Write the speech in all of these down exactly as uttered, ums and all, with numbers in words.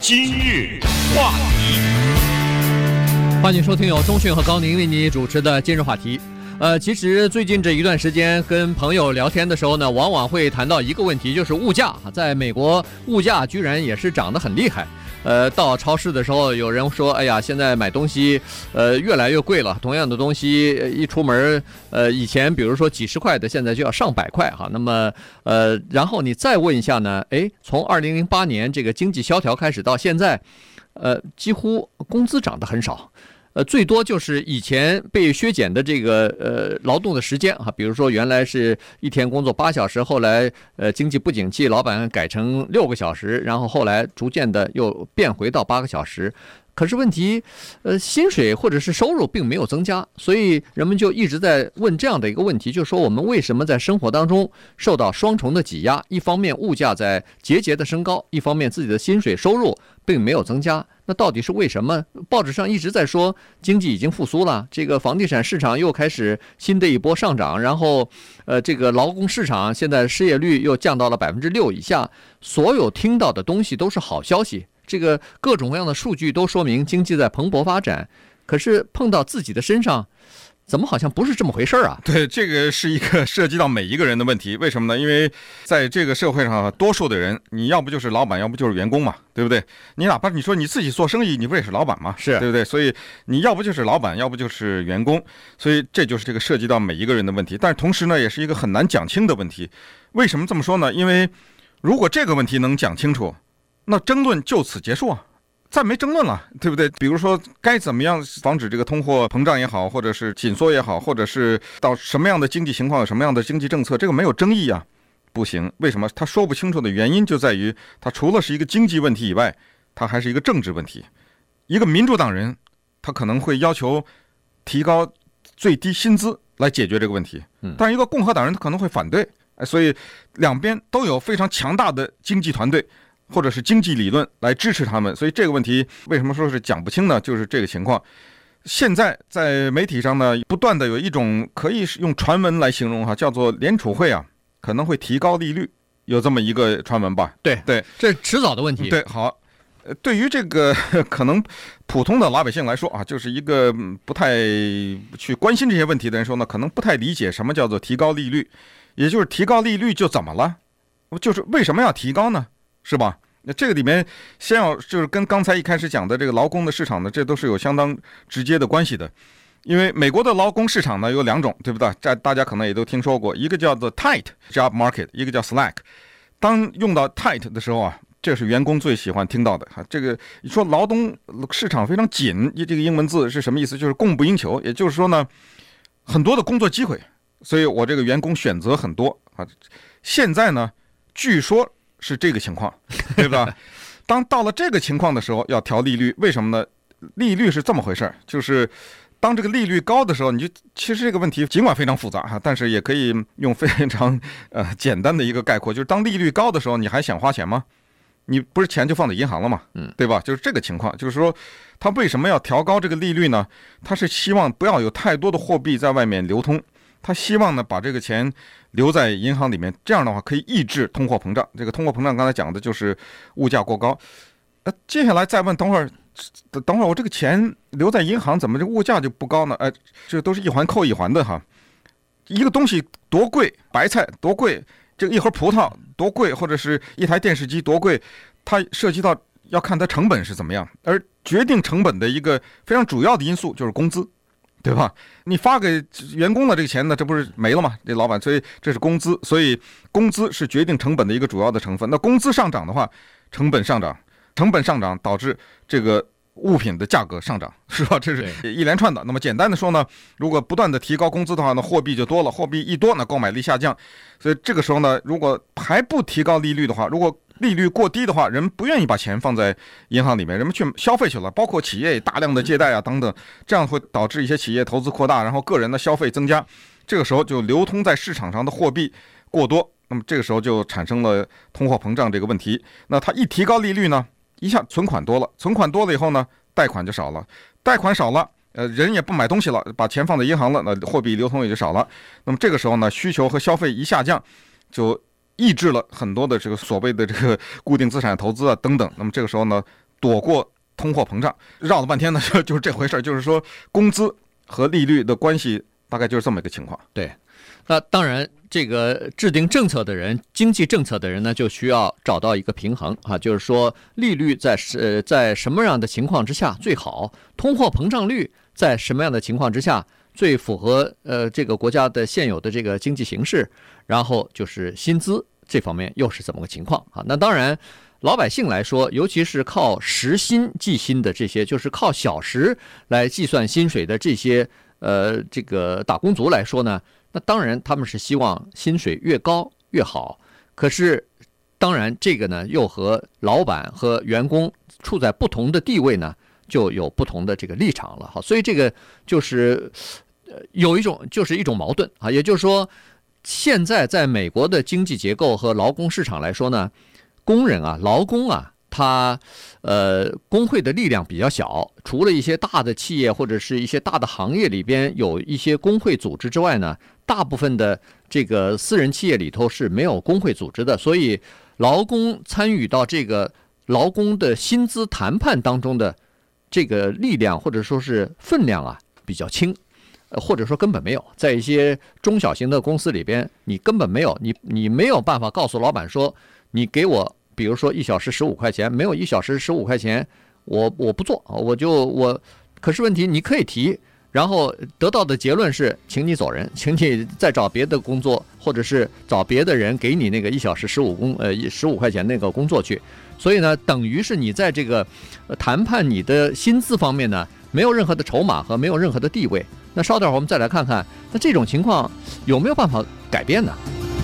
今日话题， 欢迎收听由钟讯和高宁为你主持的今日话题。呃，其实最近这一段时间跟朋友聊天的时候呢，往往会谈到一个问题，就是物价。在美国，物价居然也是涨得很厉害。呃，到超市的时候，有人说：“哎呀，现在买东西，呃，越来越贵了。同样的东西，一出门，呃，以前比如说几十块的，现在就要上百块哈。那么，呃，然后你再问一下呢？哎，从二零零八年这个经济萧条开始到现在，呃，几乎工资涨得很少。”呃，最多就是以前被削减的这个呃劳动的时间哈，比如说原来是一天工作八小时，后来呃经济不景气，老板改成六个小时，然后后来逐渐的又变回到八个小时。可是问题，呃，薪水或者是收入并没有增加，所以人们就一直在问这样的一个问题，就是说我们为什么在生活当中受到双重的挤压？一方面物价在节节的升高，一方面自己的薪水收入并没有增加。那到底是为什么？报纸上一直在说经济已经复苏了，这个房地产市场又开始新的一波上涨，然后，呃，这个劳工市场现在失业率又降到了百分之六以下，所有听到的东西都是好消息。这个各种各样的数据都说明经济在蓬勃发展，可是碰到自己的身上，怎么好像不是这么回事啊？ 对，这个是一个涉及到每一个人的问题。为什么呢？因为在这个社会上，多数的人，你要不就是老板，要不就是员工嘛，对不对？你哪怕你说你自己做生意，你不也是老板嘛？ 是， 对不对？所以你要不就是老板，要不就是员工，所以这就是这个涉及到每一个人的问题。但是同时呢，也是一个很难讲清的问题。为什么这么说呢？因为如果这个问题能讲清楚，那争论就此结束啊，再没争论了，对不对？比如说该怎么样防止这个通货膨胀也好，或者是紧缩也好，或者是到什么样的经济情况有什么样的经济政策，这个没有争议啊，不行。为什么？他说不清楚的原因就在于，他除了是一个经济问题以外，他还是一个政治问题。一个民主党人，他可能会要求提高最低薪资来解决这个问题，但是一个共和党人他可能会反对，所以两边都有非常强大的经济团队或者是经济理论来支持他们，所以这个问题为什么说是讲不清呢？就是这个情况。现在在媒体上呢，不断的有一种可以用传闻来形容哈，叫做联储会啊可能会提高利率，有这么一个传闻吧？ 对对， 这是迟早的问题。 对，好，对于这个可能普通的老百姓来说啊，就是一个不太去关心这些问题的人说呢，可能不太理解什么叫做提高利率，也就是提高利率就怎么了？就是为什么要提高呢？是吧？那这个里面先要就是跟刚才一开始讲的这个劳工的市场呢，这都是有相当直接的关系的。因为美国的劳工市场呢有两种，对不对？这大家可能也都听说过，一个叫做 tight job market， 一个叫 slack。当用到 tight 的时候啊，这是员工最喜欢听到的哈。这个你说劳动市场非常紧，这个英文字是什么意思？就是供不应求，也就是说呢，很多的工作机会，所以我这个员工选择很多啊。现在呢，据说是这个情况，对吧？当到了这个情况的时候，要调利率，为什么呢？利率是这么回事，就是当这个利率高的时候，你就其实这个问题尽管非常复杂哈，但是也可以用非常呃简单的一个概括，就是当利率高的时候，你还想花钱吗？你不是钱就放在银行了吗？嗯，对吧？就是这个情况，就是说他为什么要调高这个利率呢？他是希望不要有太多的货币在外面流通。他希望呢把这个钱留在银行里面，这样的话可以抑制通货膨胀。这个通货膨胀刚才讲的就是物价过高。呃，接下来再问，等会儿，等会儿我这个钱留在银行，怎么这物价就不高呢？哎，这都是一环扣一环的哈。一个东西多贵，白菜多贵，这个一盒葡萄多贵，或者是一台电视机多贵，它涉及到要看它成本是怎么样，而决定成本的一个非常主要的因素就是工资。对吧？你发给员工的这个钱呢，这不是没了吗？这老板，所以这是工资，所以工资是决定成本的一个主要的成分。那工资上涨的话，成本上涨，成本上涨导致这个物品的价格上涨，是吧？这是一连串的。那么简单的说呢，如果不断的提高工资的话呢，货币就多了，货币一多呢，购买力下降。所以这个时候呢，如果还不提高利率的话，如果利率过低的话，人不愿意把钱放在银行里面，人们去消费去了，包括企业大量的借贷啊等等，这样会导致一些企业投资扩大，然后个人的消费增加，这个时候就流通在市场上的货币过多，那么这个时候就产生了通货膨胀这个问题。那它一提高利率呢，一下存款多了，存款多了以后呢，贷款就少了，贷款少了，呃，人也不买东西了，把钱放在银行了，那货币流通也就少了。那么这个时候呢，需求和消费一下降，就抑制了很多的这个所谓的这个固定资产投资啊等等。那么这个时候呢， 躲过通货膨胀。绕了半天呢，就就是这回事，就是说工资和利率的关系大概就是这么一个情况。 对，那当然，这个制定政策的人、经济政策的人呢，就需要找到一个平衡啊，就是说利率在呃在什么样的情况之下最好，通货膨胀率在什么样的情况之下最符合呃这个国家的现有的这个经济形势，然后就是薪资这方面又是怎么个情况啊？那当然，老百姓来说，尤其是靠时薪计薪的这些，就是靠小时来计算薪水的这些呃这个打工族来说呢，那当然他们是希望薪水越高越好。可是，当然这个呢又和老板和员工处在不同的地位呢，就有不同的这个立场了。好，所以这个就是呃有一种就是一种矛盾啊，也就是说，现在在美国的经济结构和劳工市场来说呢，工人啊、劳工啊，他呃工会的力量比较小，除了一些大的企业或者是一些大的行业里边有一些工会组织之外呢，大部分的这个私人企业里头是没有工会组织的，所以劳工参与到这个劳工的薪资谈判当中的这个力量或者说是分量啊比较轻。或者说根本没有，在一些中小型的公司里边，你根本没有，你你没有办法告诉老板说，你给我，比如说一小时十五块钱，没有一小时十五块钱，我我不做，我就我，可是问题你可以提，然后得到的结论是，请你走人，请你再找别的工作，或者是找别的人给你那个一小时十五工呃十五块钱那个工作去。所以呢，等于是你在这个谈判你的薪资方面呢，没有任何的筹码和没有任何的地位。那稍等会儿我们再来看看，那这种情况有没有办法改变呢？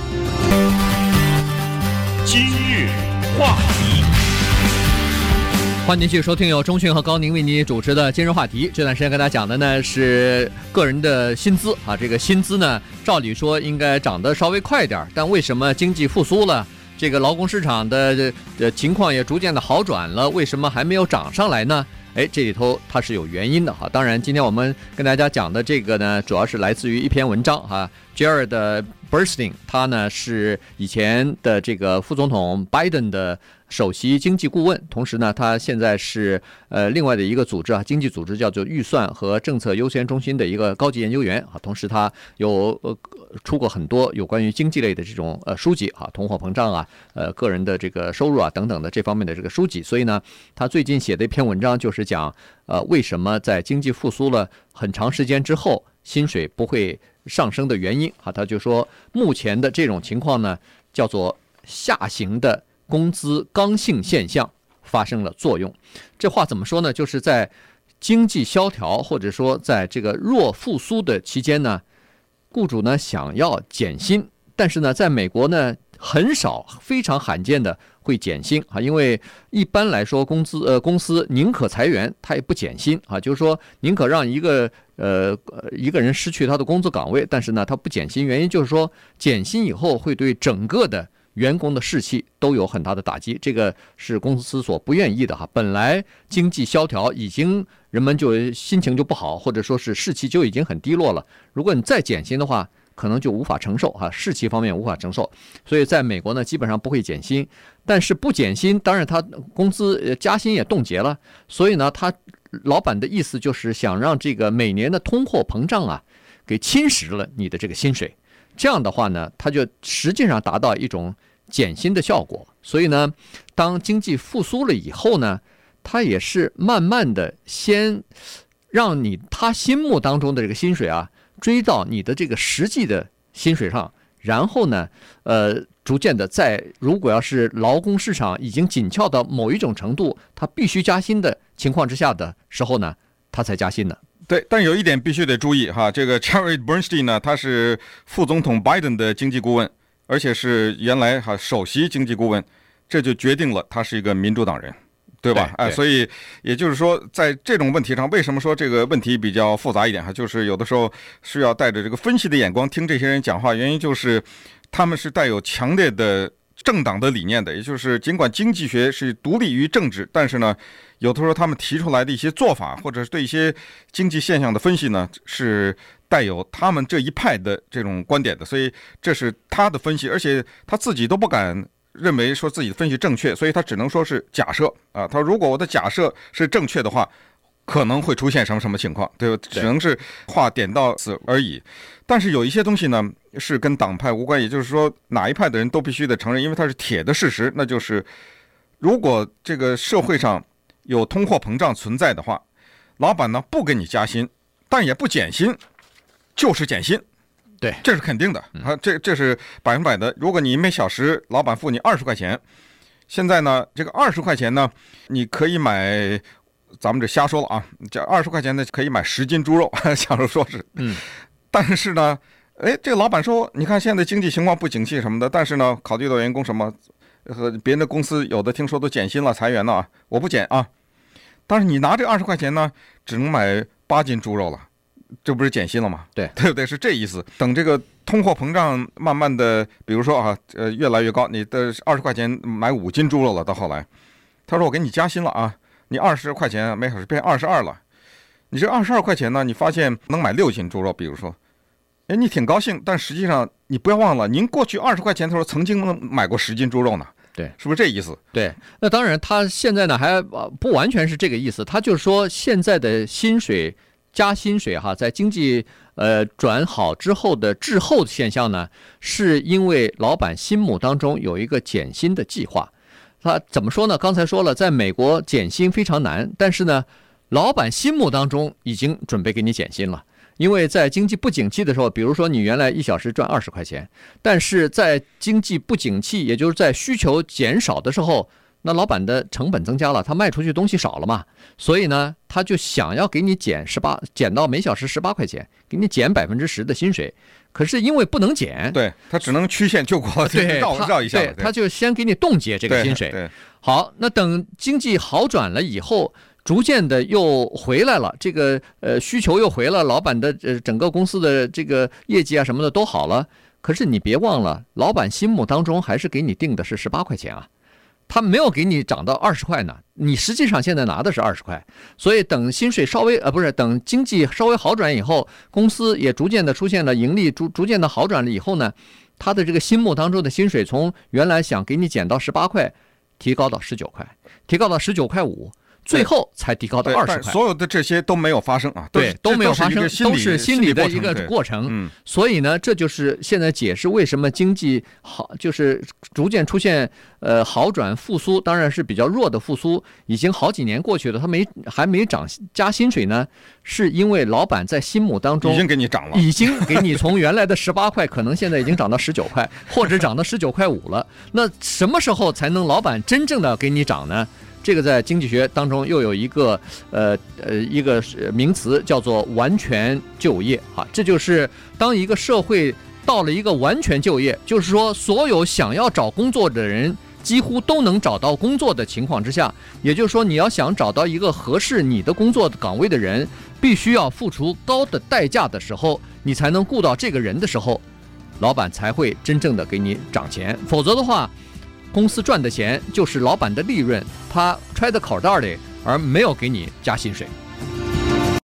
今日话题， 欢迎继续收听由钟迅和高宁为你主持的今日话题。这段时间跟大家讲的呢是个人的薪资啊，这个薪资呢，照理说应该涨得稍微快一点，但为什么经济复苏了，这个劳工市场的呃情况也逐渐的好转了，为什么还没有涨上来呢？哎，这里头它是有原因的哈。当然，今天我们跟大家讲的这个呢，主要是来自于一篇文章哈。Jared Bernstein 他呢是以前的这个副总统 Biden 的首席经济顾问，同时呢，他现在是呃另外的一个组织啊，经济组织叫做预算和政策优先中心的一个高级研究员啊。同时，他有呃出过很多有关于经济类的这种呃书籍啊，通货膨胀啊，呃个人的这个收入啊等等的这方面的这个书籍。所以呢，他最近写的一篇文章就是讲呃为什么在经济复苏了很长时间之后，薪水不会上升的原因啊。他就说，目前的这种情况呢，叫做下行的工资刚性现象发生了作用。这话怎么说呢？就是在经济萧条或者说在这个弱复苏的期间呢，雇主呢想要减薪，但是呢，在美国呢很少非常罕见的会减薪啊，因为一般来说工资呃公司宁可裁员，他也不减薪啊，就是说宁可让一个呃一个人失去他的工作岗位，但是呢他不减薪，原因就是说减薪以后会对整个的员工的士气都有很大的打击，这个是公司所不愿意的哈。本来经济萧条，已经人们就心情就不好，或者说是士气就已经很低落了，如果你再减薪的话，可能就无法承受哈，士气方面无法承受。所以在美国呢，基本上不会减薪，但是不减薪，当然他工资加薪也冻结了。所以呢，他老板的意思就是想让这个每年的通货膨胀啊，给侵蚀了你的这个薪水。这样的话呢，它就实际上达到一种减薪的效果。所以呢，当经济复苏了以后呢，它也是慢慢的先让你他心目当中的这个薪水啊，追到你的这个实际的薪水上，然后呢，呃，逐渐的在如果要是劳工市场已经紧俏到某一种程度，它必须加薪的情况之下的时候呢，它才加薪呢。 对，但有一点必须得注意哈，这个 Jared Bernstein 呢，他是副总统 Biden 的经济顾问，而且是原来哈首席经济顾问，这就决定了他是一个民主党人，对吧？哎，所以也就是说，在这种问题上，为什么说这个问题比较复杂一点哈？就是有的时候是要带着这个分析的眼光听这些人讲话，原因就是他们是带有强烈的政党的理念的，也就是尽管经济学是独立于政治，但是呢，有的时候他们提出来的一些做法，或者是对一些经济现象的分析呢，是带有他们这一派的这种观点的，所以这是他的分析，而且他自己都不敢认为说自己的分析正确，所以他只能说是假设啊。他说如果我的假设是正确的话，可能会出现什么什么情况，对吧？只能是话点到此而已。但是有一些东西呢是跟党派无关，也就是说哪一派的人都必须得承认，因为它是铁的事实，那就是如果这个社会上有通货膨胀存在的话，老板呢不给你加薪，但也不减薪，就是减薪。 对， 这是肯定的啊，这这是百分百的。如果你每小时老板付你二十块钱，现在呢，这个二十块钱呢，你可以买，咱们这瞎说了啊，这二十块钱呢可以买十斤猪肉，假如说是， 嗯， 但是呢，哎，这个老板说，你看现在经济情况不景气什么的，但是呢，考虑到员工什么，和别人的公司有的听说都减薪了、裁员了啊，我不减啊，但是你拿这二十块钱呢，只能买八斤猪肉了。这不是减薪了吗？ 对， 对不对？是这意思。等这个通货膨胀慢慢的，比如说啊，呃，越来越高，你的二十块钱买五斤猪肉了，到后来，他说我给你加薪了啊，你二十块钱每小时变二十二了，你这二十二块钱呢，你发现能买六斤猪肉，比如说，哎，你挺高兴，但实际上你不要忘了，您过去二十块钱的时候曾经买过十斤猪肉呢。 对， 是不是这意思？ 对，那当然，他现在呢还不完全是这个意思，他就是说现在的薪水。加薪水哈，在经济呃转好之后的滞后现象呢，是因为老板心目当中有一个减薪的计划。他怎么说呢？刚才说了，在美国减薪非常难，但是呢，老板心目当中已经准备给你减薪了。因为在经济不景气的时候，比如说你原来一小时赚二十块钱，但是在经济不景气，也就是在需求减少的时候，那老板的成本增加了，他卖出去东西少了嘛，所以呢，他就想要给你减十八，减到每小时十八块钱，给你减百分之十的薪水。可是因为不能减， 对他只能曲线救国， 对， 绕绕一下， 对，他就先给你冻结这个薪水。 对， 好，那等经济好转了以后，逐渐的又回来了，这个呃需求又回了，老板的呃整个公司的这个业绩啊什么的都好了。可是你别忘了，老板心目当中还是给你定的是十八块钱啊。他没有给你涨到二十块呢，你实际上现在拿的是二十块，所以等薪水稍微呃不是等经济稍微好转以后，公司也逐渐的出现了盈利，逐逐渐的好转了以后呢，他的这个心目当中的薪水从原来想给你减到十八块，提高到十九块，提高到十九块五。最后才提高到二十块， 所有的这些都没有发生啊， 对，都没有发生，都是心理的一个过程。 嗯， 所以呢，这就是现在解释为什么经济好，就是逐渐出现呃好转复苏，当然是比较弱的复苏，已经好几年过去了，他没还没涨加薪水呢，是因为老板在心目当中已经给你涨了， 已经给你从原来的十八块，可能现在已经涨到十九块，或者涨到十九块五了。那什么时候才能老板真正的给你涨呢？这个在经济学当中又有一个呃呃一个名词叫做完全就业啊，这就是当一个社会到了一个完全就业，就是说所有想要找工作的人几乎都能找到工作的情况之下，也就是说你要想找到一个合适你的工作岗位的人，必须要付出高的代价的时候，你才能雇到这个人的时候，老板才会真正的给你涨钱，否则的话。公司赚的钱就是老板的利润，他揣在口袋里，而没有给你加薪水。